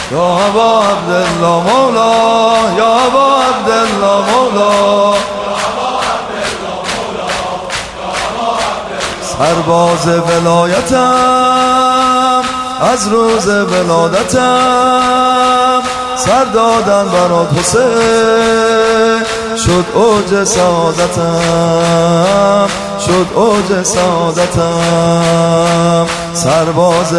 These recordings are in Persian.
یا ابا عبدالله مولا، یا ابا عبدالله مولا، سرباز ولایتم از روز ولادتم، سر دادن برات حسین شد اوج سعادتم، شد اوج سعادتم. سرباز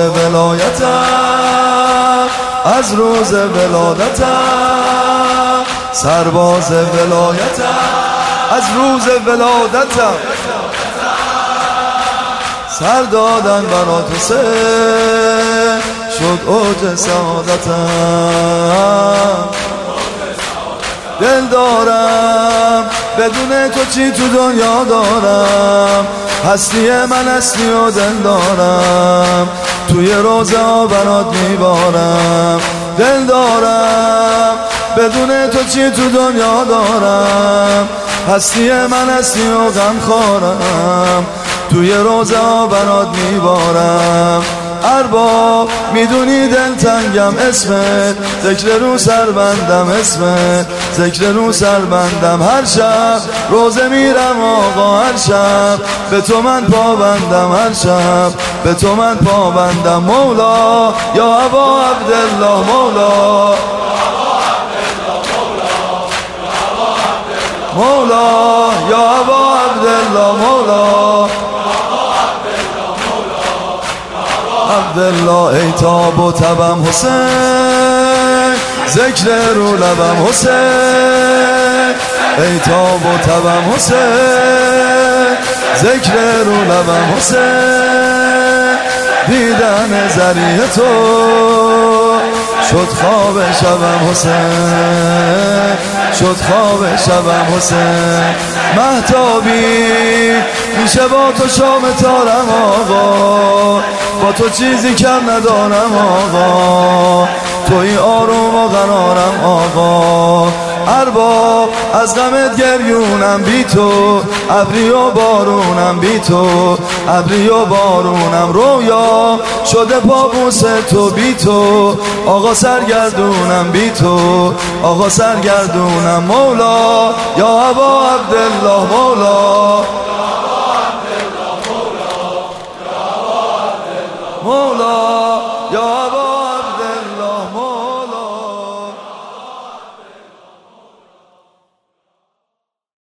ولایتم از روز ولادتم، سرباز ولایتم از روز ولادتم، سر دادن برات حسین شد اوج سعادتم. دل دارم بدون تو چی تو دنیا دارم، هستی من هستی و دل دارم توی روزه ها برات میبارم. دل دارم بدون تو چی تو دنیا دارم، هستی من هستی و غم خورم توی روزه ها برات میبارم. ارباب میدونی دل تنگم اسمت، ذکر رو سر بندم اسمت، ذکر رو سر بندم. هر شب روزه میرم آقا، هر شب به تو من پابندم، هر شب به تو من پابندم. مولا یا ابا عبدالله مولا، مولا یا ابا عبدالله مولا، عبدالله ای تاب و تبم حسین، ذکر رو لبم حسین، ای تاب و تبم حسین، ذکر رو لبم حسین. دیدن ذریع تو شد خواب شبم حسین، شد خواب شبم حسین. مهتابی میشه با تو شام تارم آقا، با تو چیزی کم ندارم آقا، توی آروم و قرارم آقا. ارباب از غمت گریونم بی تو، ابری و بارونم بی تو، ابری و بارونم. رویا شده پابوس تو بی تو، آقا سرگردونم بی تو، آقا سرگردونم. مولا یا ابا عبدالله مولا،